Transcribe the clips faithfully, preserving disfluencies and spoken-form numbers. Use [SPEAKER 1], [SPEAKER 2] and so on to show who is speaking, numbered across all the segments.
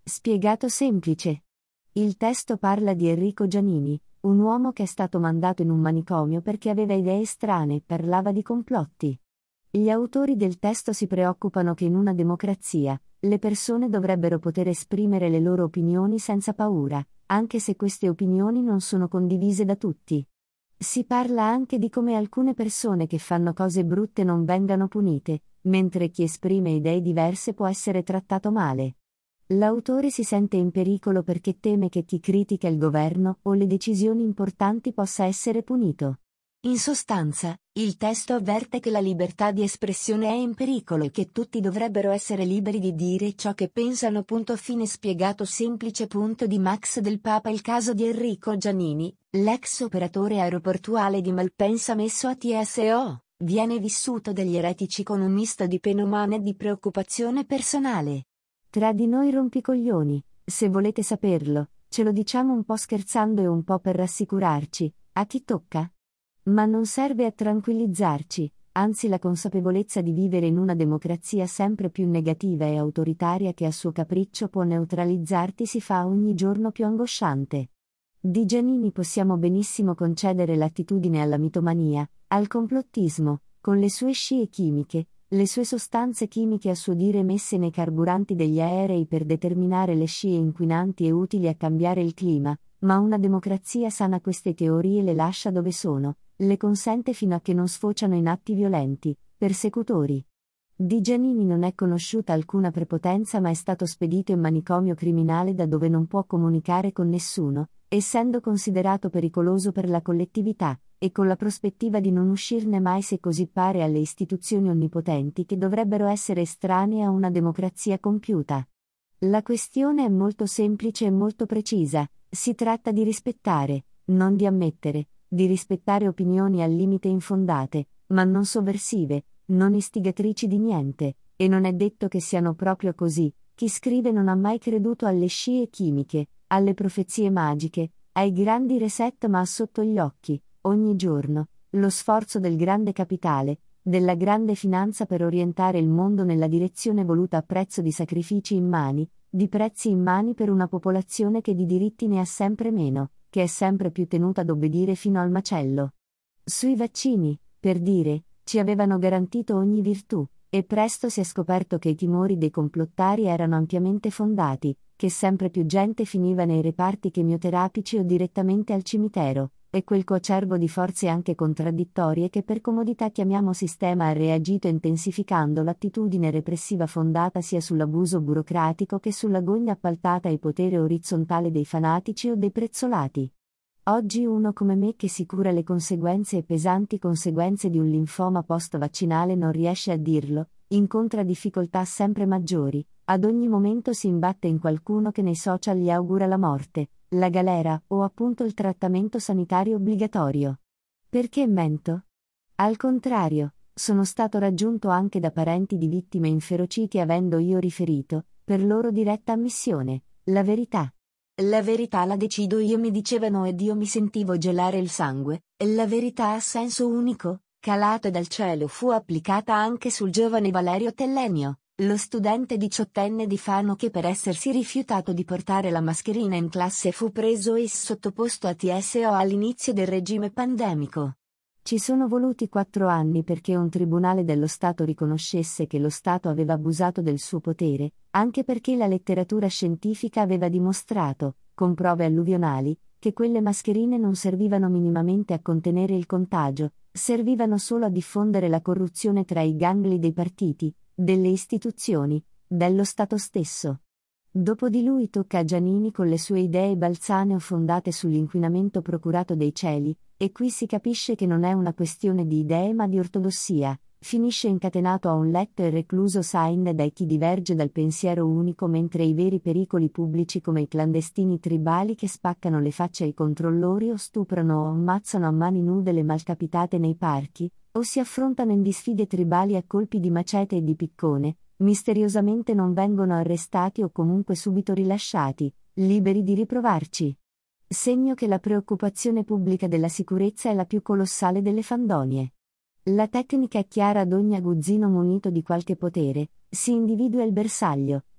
[SPEAKER 1] Spiegato semplice. Il testo parla di Enrico Giannini, un uomo che è stato mandato in un manicomio perché aveva idee strane e parlava di complotti. Gli autori del testo si preoccupano che in una democrazia, le persone dovrebbero poter esprimere le loro opinioni senza paura, anche se queste opinioni non sono condivise da tutti. Si parla anche di come alcune persone che fanno cose brutte non vengano punite, mentre chi esprime idee diverse può essere trattato male. L'autore si sente in pericolo perché teme che chi critica il governo o le decisioni importanti possa essere punito. In sostanza, il testo avverte che la libertà di espressione è in pericolo e che tutti dovrebbero essere liberi di dire ciò che pensano. Punto fine. Spiegato semplice. Punto di Max Del Papa. Il caso di Enrico Giannini, l'ex operatore aeroportuale di Malpensa messo a T S O, viene vissuto dagli eretici con un misto di pena umana e di preoccupazione personale. Tra di noi rompicoglioni, se volete saperlo, ce lo diciamo un po' scherzando e un po' per rassicurarci, a chi tocca. Ma non serve a tranquillizzarci, anzi la consapevolezza di vivere in una democrazia sempre più negativa e autoritaria che a suo capriccio può neutralizzarti si fa ogni giorno più angosciante. Di Giannini possiamo benissimo concedere l'attitudine alla mitomania, al complottismo, con le sue scie chimiche, le sue sostanze chimiche a suo dire messe nei carburanti degli aerei per determinare le scie inquinanti e utili a cambiare il clima, ma una democrazia sana queste teorie le lascia dove sono, le consente fino a che non sfociano in atti violenti, persecutori. Di Giannini non è conosciuta alcuna prepotenza, ma è stato spedito in manicomio criminale da dove non può comunicare con nessuno, essendo considerato pericoloso per la collettività, e con la prospettiva di non uscirne mai se così pare alle istituzioni onnipotenti che dovrebbero essere estranee a una democrazia compiuta. La questione è molto semplice e molto precisa, si tratta di rispettare, non di ammettere, di rispettare opinioni al limite infondate, ma non sovversive, non istigatrici di niente, e non è detto che siano proprio così. Chi scrive non ha mai creduto alle scie chimiche, alle profezie magiche, ai grandi reset, ma ha sotto gli occhi, ogni giorno, lo sforzo del grande capitale, della grande finanza per orientare il mondo nella direzione voluta a prezzo di sacrifici immani, di prezzi immani per una popolazione che di diritti ne ha sempre meno, che è sempre più tenuta ad obbedire fino al macello. Sui vaccini, per dire, ci avevano garantito ogni virtù, e presto si è scoperto che i timori dei complottari erano ampiamente fondati, che sempre più gente finiva nei reparti chemioterapici o direttamente al cimitero, e quel coacervo di forze anche contraddittorie che per comodità chiamiamo sistema ha reagito intensificando l'attitudine repressiva fondata sia sull'abuso burocratico che sulla gogna appaltata e potere orizzontale dei fanatici o dei prezzolati. Oggi uno come me che si cura le conseguenze e pesanti conseguenze di un linfoma post-vaccinale non riesce a dirlo, incontra difficoltà sempre maggiori, ad ogni momento si imbatte in qualcuno che nei social gli augura la morte, la galera o appunto il trattamento sanitario obbligatorio. Perché mento? Al contrario, sono stato raggiunto anche da parenti di vittime inferociti avendo io riferito, per loro diretta ammissione, la verità. La verità la decido io, mi dicevano, ed io mi sentivo gelare il sangue. La verità a senso unico, calata dal cielo, fu applicata anche sul giovane Valerio Tellenio, lo studente diciottenne di Fano che per essersi rifiutato di portare la mascherina in classe fu preso e sottoposto a T S O all'inizio del regime pandemico. Ci sono voluti quattro anni perché un tribunale dello Stato riconoscesse che lo Stato aveva abusato del suo potere, anche perché la letteratura scientifica aveva dimostrato, con prove alluvionali, che quelle mascherine non servivano minimamente a contenere il contagio, servivano solo a diffondere la corruzione tra i gangli dei partiti, delle istituzioni, dello Stato stesso. Dopo di lui tocca a Giannini con le sue idee balzane o fondate sull'inquinamento procurato dei cieli, e qui si capisce che non è una questione di idee ma di ortodossia, finisce incatenato a un letto e recluso Sain dai chi diverge dal pensiero unico, mentre i veri pericoli pubblici come i clandestini tribali che spaccano le facce ai controllori o stuprano o ammazzano a mani nude le malcapitate nei parchi, o si affrontano in disfide tribali a colpi di macete e di piccone, misteriosamente non vengono arrestati o comunque subito rilasciati, liberi di riprovarci. Segno che la preoccupazione pubblica della sicurezza è la più colossale delle fandonie. La tecnica è chiara ad ogni aguzzino munito di qualche potere, si individua il bersaglio,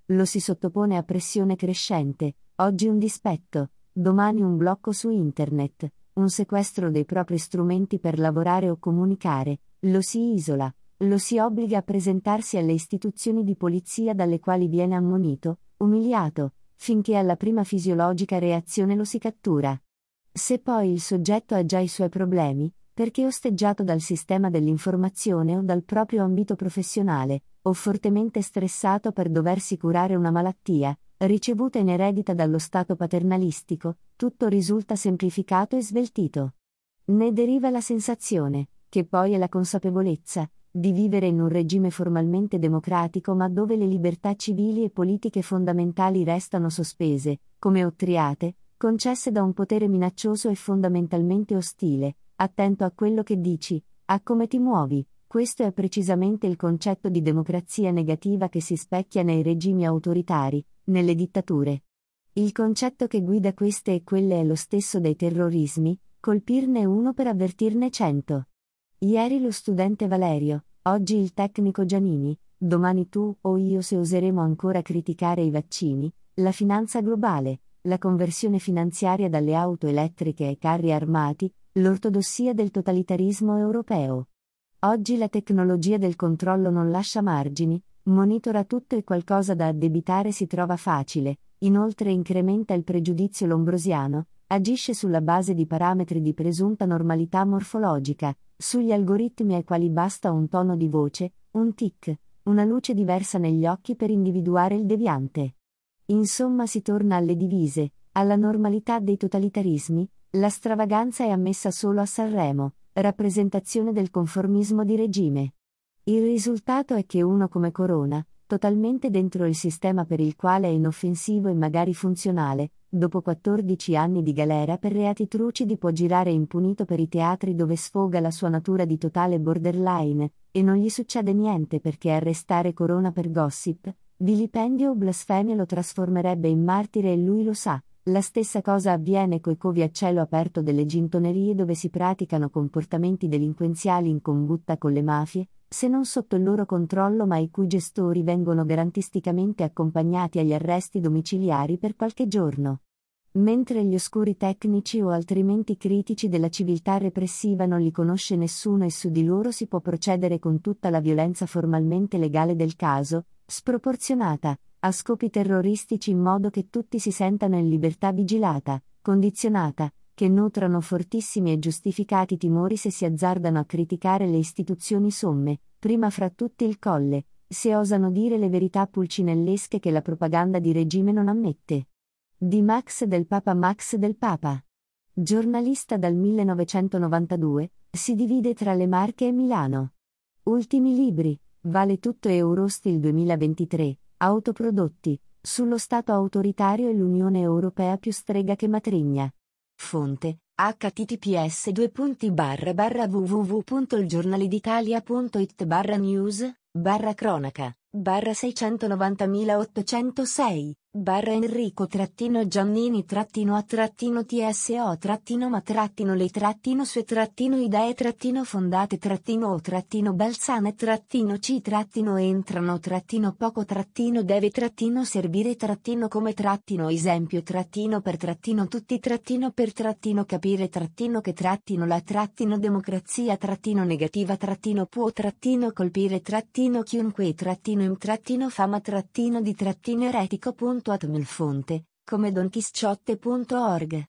[SPEAKER 1] lo si sottopone a pressione crescente, oggi un dispetto, domani un blocco su internet, un sequestro dei propri strumenti per lavorare o comunicare, lo si isola, lo si obbliga a presentarsi alle istituzioni di polizia dalle quali viene ammonito, umiliato, finché alla prima fisiologica reazione lo si cattura. Se poi il soggetto ha già i suoi problemi, perché osteggiato dal sistema dell'informazione o dal proprio ambito professionale, o fortemente stressato per doversi curare una malattia, ricevuta in eredita dallo stato paternalistico, tutto risulta semplificato e sveltito. Ne deriva la sensazione, che poi è la consapevolezza, di vivere in un regime formalmente democratico ma dove le libertà civili e politiche fondamentali restano sospese, come ottriate, concesse da un potere minaccioso e fondamentalmente ostile, attento a quello che dici, a come ti muovi. Questo è precisamente il concetto di democrazia negativa che si specchia nei regimi autoritari, nelle dittature. Il concetto che guida queste e quelle è lo stesso dei terrorismi, colpirne uno per avvertirne cento. Ieri lo studente Valerio, oggi il tecnico Giannini, domani tu o io se oseremo ancora criticare i vaccini, la finanza globale, la conversione finanziaria dalle auto elettriche ai carri armati, l'ortodossia del totalitarismo europeo. Oggi la tecnologia del controllo non lascia margini, monitora tutto e qualcosa da addebitare si trova facile, inoltre incrementa il pregiudizio lombrosiano, agisce sulla base di parametri di presunta normalità morfologica, sugli algoritmi ai quali basta un tono di voce, un tic, una luce diversa negli occhi per individuare il deviante. Insomma si torna alle divise, alla normalità dei totalitarismi, la stravaganza è ammessa solo a Sanremo, rappresentazione del conformismo di regime. Il risultato è che uno come Corona, totalmente dentro il sistema per il quale è inoffensivo e magari funzionale, dopo quattordici anni di galera per reati trucidi può girare impunito per i teatri dove sfoga la sua natura di totale borderline, e non gli succede niente perché arrestare Corona per gossip, vilipendio o blasfemia lo trasformerebbe in martire e lui lo sa. La stessa cosa avviene coi covi a cielo aperto delle gintonerie dove si praticano comportamenti delinquenziali in combutta con le mafie, se non sotto il loro controllo ma i cui gestori vengono garantisticamente accompagnati agli arresti domiciliari per qualche giorno. Mentre gli oscuri tecnici o altrimenti critici della civiltà repressiva non li conosce nessuno e su di loro si può procedere con tutta la violenza formalmente legale del caso, sproporzionata, a scopi terroristici in modo che tutti si sentano in libertà vigilata, condizionata, che nutrano fortissimi e giustificati timori se si azzardano a criticare le istituzioni somme, prima fra tutti il Colle, se osano dire le verità pulcinellesche che la propaganda di regime non ammette. Di Max del Papa Max del Papa. Giornalista dal millenovecentonovantadue, si divide tra le Marche e Milano. Ultimi libri, Vale tutto e Eurostil duemilaventitré. Autoprodotti, sullo Stato autoritario e l'Unione Europea più strega che matrigna. Fonte, h t t p s due punti barra barra w w w punto il giornale d'italia punto it barra news, barra cronaca, barra seicentonovantamila ottocentosei, barra Enrico trattino Giannini trattino a trattino tso trattino ma trattino le trattino sue trattino idee trattino fondate trattino o trattino balsane trattino ci trattino entrano trattino poco trattino deve trattino servire trattino come trattino esempio trattino per trattino tutti trattino per trattino capire trattino che trattino la trattino democrazia trattino negativa trattino può trattino colpire trattino chiunque trattino im trattino fama trattino di trattino eretico punto atmil fonte, come donchisciotte punto org.